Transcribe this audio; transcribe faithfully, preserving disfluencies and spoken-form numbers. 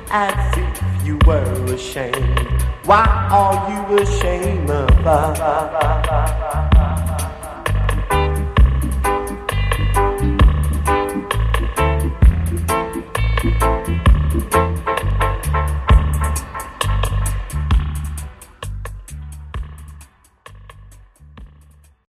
as if you were ashamed. Why are you ashamed of us?